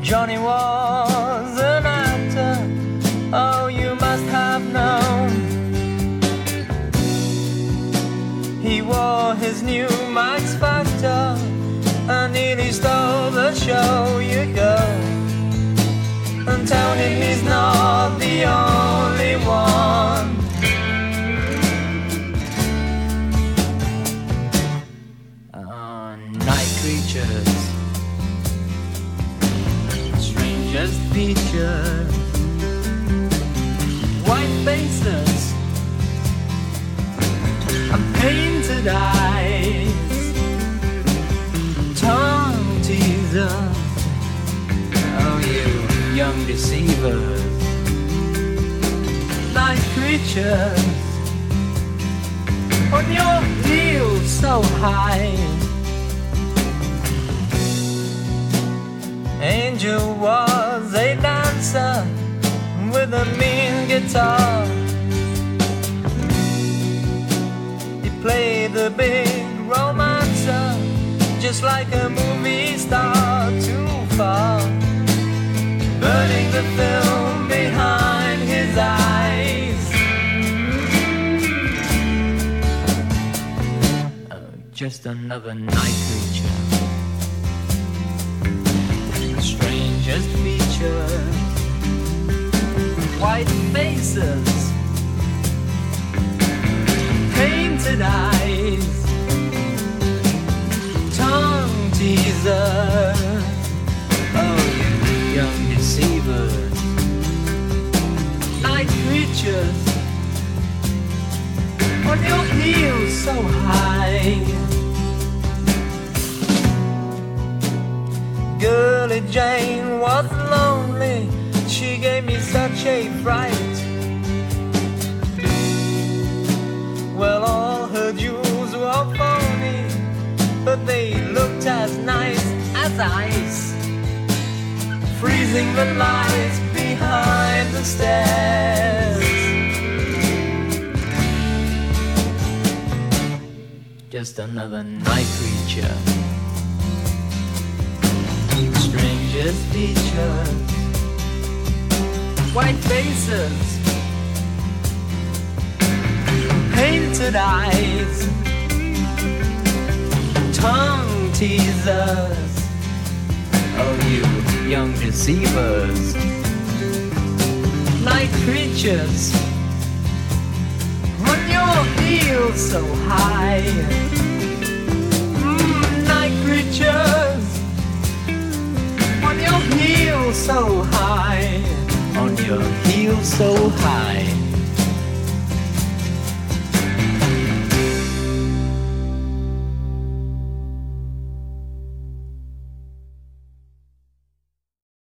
Johnny was an actor, oh, you must have known. He wore his new Max Factor and nearly stole the show. You go and tell him he's not the only one. Night creatures, strangest features, white faces and painted eyes, tongue teasers, oh you young deceivers. Night creatures, on your heels so high. Angel was a dancer with a mean guitar. He played the big romancer, just like a movie star. Too far, burning the film behind his eyes. Oh, just another night creature. Strangest features, white faces, painted eyes, tongue teasers, oh you young deceivers. Night creatures, on your heels so high. Girlie Jane was lonely, she gave me such a fright. Well, all her jewels were phony, but they looked as nice as ice, freezing the lights behind the stairs. Just another night creature. Strangest features, white faces, painted eyes, tongue teasers, oh you young deceivers. Night creatures, on your heels so high. Night creatures, on your heels so high, on your heels so high.